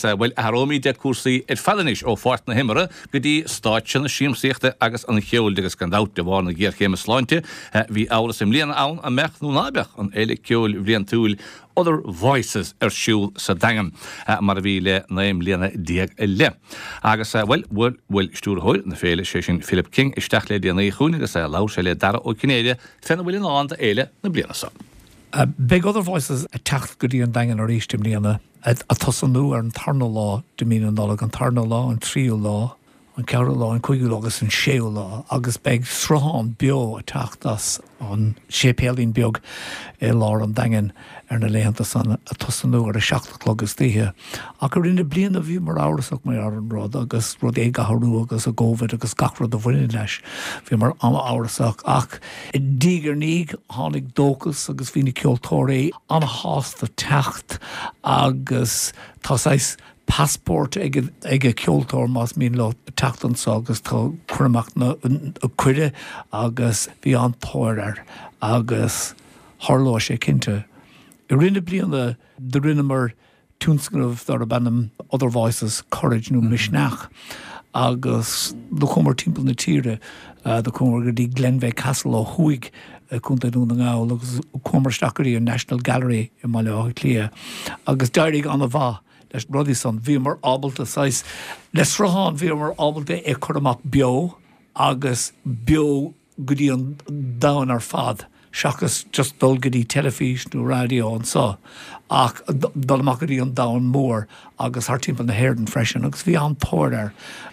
bhfuil aróí de cuasaí fedanis ó fort na himara go dtí stáitse na síomsaíochta agus an cheol agus gan dáta bhána ggéir chéime sláinte bhí áras im líana ann a mech nó nábeach an éile ceol bhíon túil Other Voices siúl sa dangam mar a bhí le naim líana diaag le. Agus bhfuil stúrthóir na féile sé sin Philip King isteach le díana chuúna agus lá sé le dara ó Cinéide fena bhfuil an áanta éile na bliana sa. Big Other Voices a techt go dtí an dagan ar éistim líana a tosanú ar an tarna lá do mí an dála an tarna lá an tríú lá an ceara lá an cuigiú lá agus an séú lá agus beg sráán bio a teachtas an sépélín beag lá an dagan ar na léanta san a tosanú ar a seachtalagus títhe. A go rinne bliana bhí mar áirasach mé ar an rád agus rud é gathú agus a góvid agus gachrad a bhfuin leis. Bhí mar ama áirasach ach i dígur níg tháinig dóchas agus bhí na ceoltóirí an hásta techt agus tá sais passport ag ceoltóir más mín le teachtansa agus tá chuireach na cuide agus bhí an tóirir agus tharlá sé cinnte. I rinne bliana de rinne mar túnscnamh dar a bannam Other Voices Courage nó misneach agus do chumar timppla na tíre do chumar go dtí Glenveigh Castle ó Huig chunta dún an gáil agus chumar stacarí an National Gallery i Máile Ág Clia agus dairig an a bha leis brodí san bhí mar ábalta sais les rahan bhí mar ábalta é chuireach bio agus bio go dtí an dain ar fad seachas just dul go dtí telefís nó radio an sa ach dulach go dtí an dain mór agus thar timppla na Héirden freisin agus bhí an póir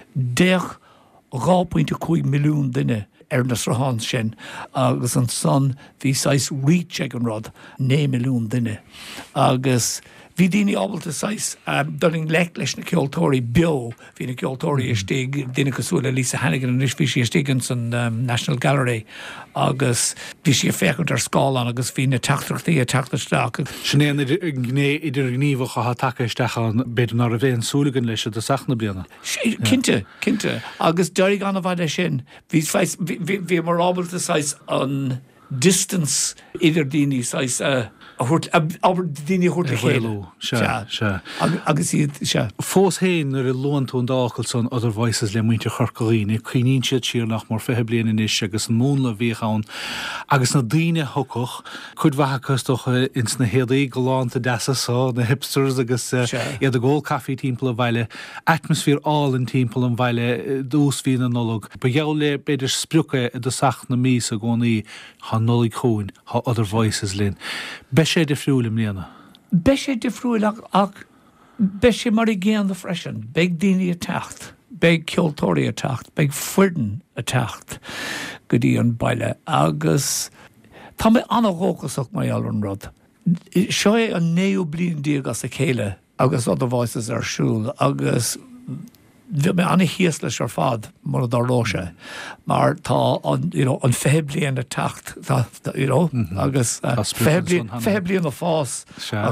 2.5 milliún duine ar na srahan sin agus an son bhí sais reach ag an rod 9 milliún duine agus bhí daoine ábalta sais doling lech leis na ceoltóirí bio hí na ceoltóirí istíg duine cosúla Lisa Hannigan an bhí sí istígan san National Gallery agus bhí sí féchant ar scálan agus bhí na teachtarchtaí a teachtarteach. Sinnéan idir gníomhacha ha takeisteach an beidir nar a bhéon súlagan leis a sachna bliana. Cinte agus deirig an a bhaid sin bhí mar ábalta sais an distance idir daoine sais aber daoine chuirta chéile agus iad se. Fós héin ar a loantún dáchail san Other Voices le muinte chorcaíine chuoíonn siad siar nach mar fethe bliana inis agus an múna bhíáin agus na daoine thucach chud bhachastocha ins na héadaí goláánta deasasá na hipsters agus iad a ggóil caí timppla a bhaile atmosfér all an timppla an bhaile dús hí na nolog. Ba geall le beidir spruúcha do sach na mís a gcónaí há nolig chuin há Other Voices linn. Be sé de friúlim líana? Be sé de friúil ach be sé mar I géan de freisin. Beg daoine a techt, beg ceoltóirí a techt, beg fuirden a techt go dtí an baile agus tá mé anna róchasach mai all an rud. Seo é an 9 bliain díagas a chéile agus Other Voices ar siúl agus bhí mé anna híos leis ar fad mar a darlóise mar tá an fethe bliain a techt agus fethe bliain a fás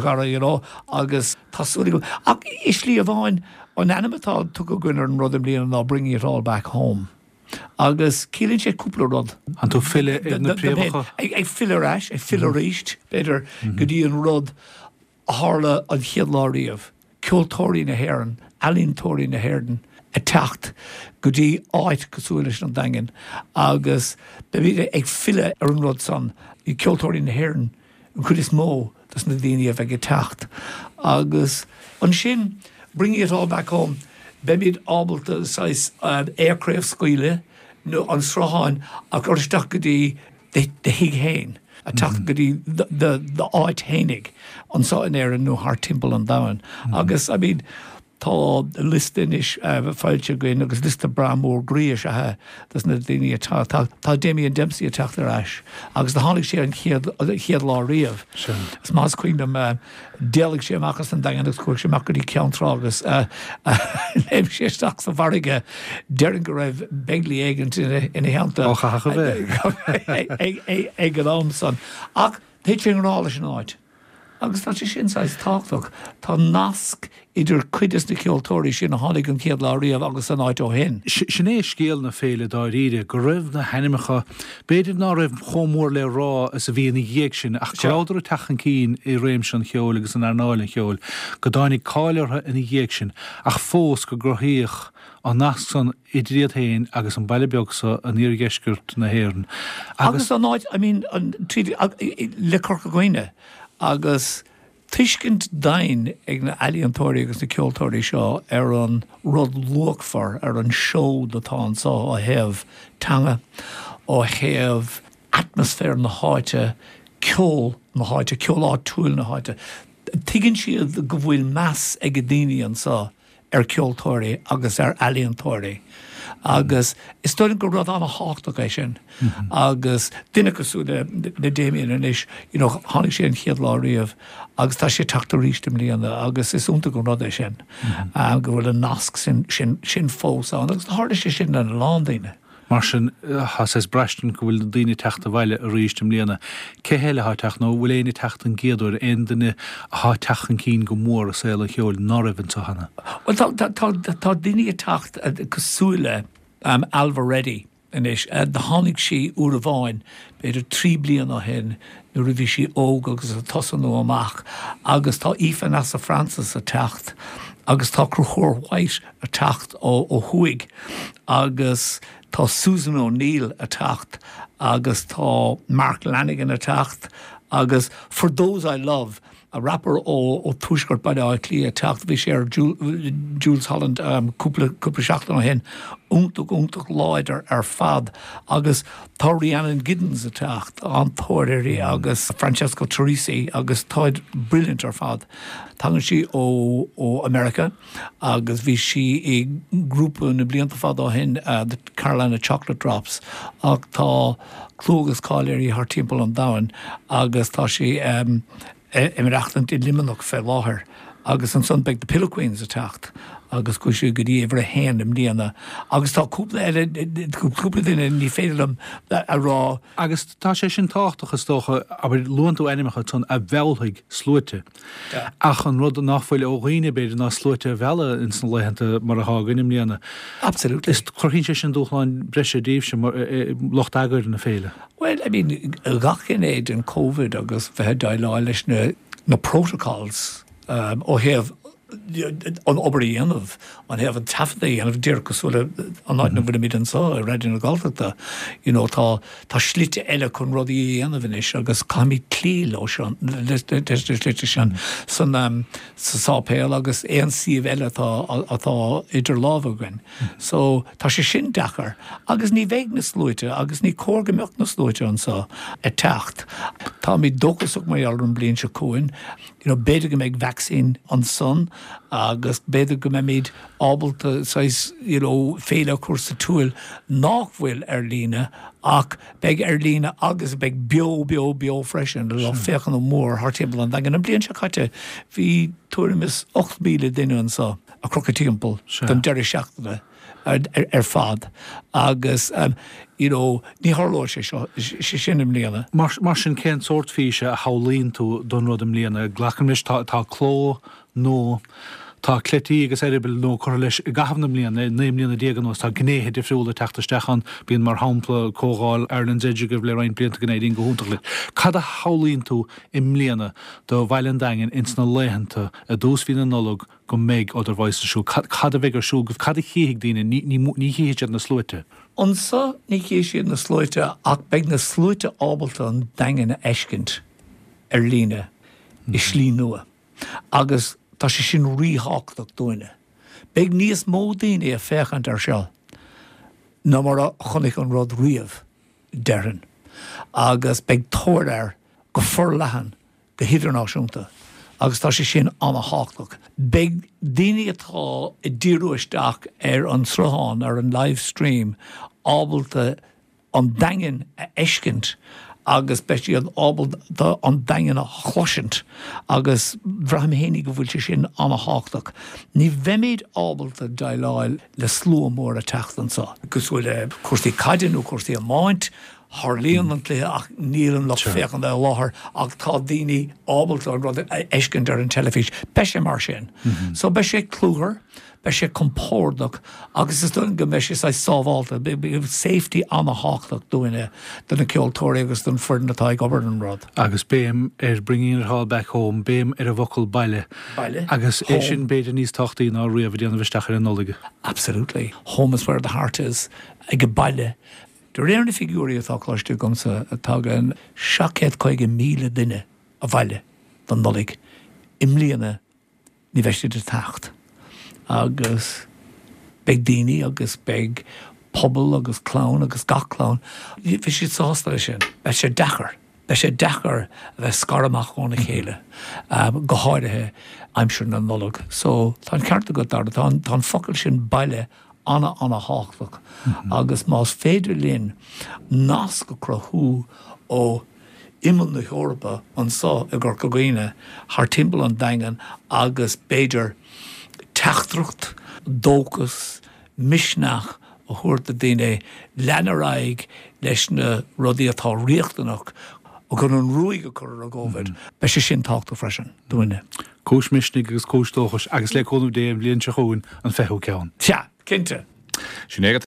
agus tásúla go ach islí a bháin an animatá tu go gunnar an rud bliain ná bringing it all back home agus cílann sé cúpla rud an tú fille na príomhacha ag fille rais ag fille ríist beidir go dtí an rud a tharla an chiadláiríomh ceoltóirí na Héireann alíntóirí na Héirden a techt go dtí áit cosúla an dagan agus bhí ag fille ar an rud san I ceoltóirí na Héireann an chud is mó tas na daoine a bheith ag techt agus an sin bringing it all back home bebid ábalta sais aircraft scoile nó an sráin ach oristeach go dtí de hiig héin a techt go dtí the áit hénig an sá in éan nó thar timppla an dain agus tá listin is fáilte goin agus lista bramór gríis a das na daoine tá Damien Dempsey a techt ar ais agus de tháinig sé an chiad lá riamh. Is más cuiinem déalaigh sé amachchas an dagan agus chuir sé amach go dtí ceantrá agus léim sé isteach sa bharige dearann go raibh beglí éigent ina heanta ag an am san ach héit sé an rála sin áid agus tá sé sináid táach tá nasc idir cuidas na ceoltóirí sin na tháinig an céad láíomh agus an áid ó hen. Sinné scéal na féle dá ríide go raibh na henimimecha beidir ná raibh chomór le rá as a bhí na dhéag sin ach chráidir a tachan cín i réim an cheol agus an arnáil an cheol go dáinnig cáileartha ina dhéag sin ach fós go grothaíoch an nasc san idiad héin agus an bailbeogsa an íorgeisgurt na héireann. Agus an áid, le corca goine agus tuiscint dain ag na ealaíontóirí agus na ceoltóirí seo ar an rud luachfar ar an show datá an sá ó heamh teanga ó heamh atmosfér na háite ceol na háite ceol áitiúil na háite. Tuigann siad go bhfuil meas ag a daoine an sá ar ceoltóirí agus ar ealaíontóirí. Agus is stoilm go rud an a háach é sin agus duine cosú na déimion inis tháinig sé an chiad láíomh agus tá sé teachta rístim líana agus is únta go rud é sin go bhfuil an nasc sin fós an agus hála sé sin an lándaine. Mar sin has is breistin go bhfuil daoine teachta bhaile a rístim líana. Cé héile há teach nó bhfuil éine techt an géadúir aon duine há techan cín go mór a saoil a cheol ná raibhann sa hana. Well tá daoine techt cosúile Alvaready inis de tháinig si uair a bháin beidir 3 bliain á hen nuair a bhí si óg agus a tosan nó amach agus tá Aoife Nasa Francis a techt agus tá Cruchóir White a techt ó Huig agus tá Susan O'Neill a techt agus tá Mark Lanigan a techt agus For Those I Love a rapper ó túisgurt baile á clí a techt bhí sé ar Jules Holland cúpla seachtain á hen úntaach láidir ar fad agus tá Rhiannon Giddens a techt an tóirí agus Francesco Teresi agus táid brilliant ar fad. Tágann si ó America agus bhí si i grúpa na blianta fad á hen the Carolina Chocolate Drops ach tá clúgus cáiléirí th timpeall an domhain agus tá si imreachtant I limanach fé láthair agus an son beag de Pillow Queens a techt agus go siú go dtí éhar a héan im líana agus tá cúpla duine ní féidirlam a rá. Agus tá sé sin táchtachas tócha aber luantú animecha tún a bhealthaig slúite. Ach an rud a nachfuil ó ghaoine beidir ná slúite bheala in san leihananta mar a hágan im líana. Absolút. Is chuircinn sé sin dúchláin breise díobh sem locht agur na féile. Well, I mean, gachin éid an COVID agus bheit daile leis na protocols ó heamh an obair dhéanamh an heamh an tafadaí anmh dear cosúla an áit na bhfuil míid an sá a réidir na gáilteachta tá slite eile chun rudaí dhéanamh inis agus caimí clí ó sean slite sin san sápéal agus éon siomh eile atá idir lábhain. So tá sé sin dechar agus ní bhéh na slúite agus ní cóirgemeocht na slúite an sá a techt. Tá mí dóchasach mé an blion se cúin beidir go méid vaccín an son agus beidir go méid ábalta féile cuasa túil nachhfuil ar lína ach beag ar lína agus beag bio freisin le féchan ó mór hartébal an dagan an blion se chaite hí tuairis 8 míle duine an sa a crocatímpel den deir seachtaine ar fad agus ní harló sé sin im líana. Mar sin cén sort físe a hálíonn tú don rud im líana ghlachan tá cló nó tá clétí agus éidir nó chu leis gahamnam líana néimlíonna déganós tá gnéhéad de friúla teachtaisteachchan bíon mar hampla cógáil Ireland éidir go le rain blianta gnéidín go húntaach le. Cad a hálíonn tú im líana do bhailen dain insna léhananta a dús hí na nolog go méid óidir bhaistasú. Cad a bheith arsú, go cad a chéigh daine ní chéad na slúite. Ansa ní chéisiad na slúite ach beag na slúite ábalta an dain a eiscint ar lína I slí nua. Agus tá sé sin ríthachach dúine. Beag níos mó daoine a féchant ar seo ná mar a chonig an rud riamh dearan. Agus beag tóir go forlehan go hidirnáisiúnta. Agus tá sé sin anna háach. Beag daoine atá I ddíúisteach ar an srutháin ar an live stream ábalta an dain a eiscint agus beistí an ábal an dain a chloisint agus bhraham hénig go bhfuil sé sin anna háach. Ní bheimiid ábalta daileáil le slú mór a teachtansa. Gus bhfuil cuasaí caidianú cuasaí a máint Harlíon an lé ach nílan le féchan le láthir ach tá daoine ábaltar rud eiscin ar an telefís be sé mar sin. So be sé clúthar, be sé compórdach agus is dún go me sé sábháilta safety anna háach dúine duna ceoltóirí agus don fuir natá gobar an rud. Agus béim bringing hall back home, béim a bhocail baile. Agus é sin beidir níos tochtaí ná riamh déanana bhistechar an nóige. Absolutely. Home is where the heart is. Ag baile. De réirna figúí atá chláistú gomsa atá an 750,000 duine a bhaile don nolig imlíana ní bheiste de tacht. Agus beg daoine agus beg pobl agus clown agus gaclán. Bhí siad sásta sin. Be sé dechar. Be sé dechar a bheith scaramach óna chéile. Go háirithe aimsir na nolog. So tá ceartta go dar tá focail sin baile anna háach agus más féidir líon nás go crothú ó imil na Eorpa an sá a gur go gine haar timppel an dagen agus béidir techtrucht, dógus, misnach a thuirta daine lenaráig leis na rudí atá riachtanach a gur an ruúige chur a ggóvid be sé sin tácht freisin dúine. Cúis misnig agus cúis dóchas agus le chunú déim líonn se chuin an feú ceann. Tja, cinnte. Sin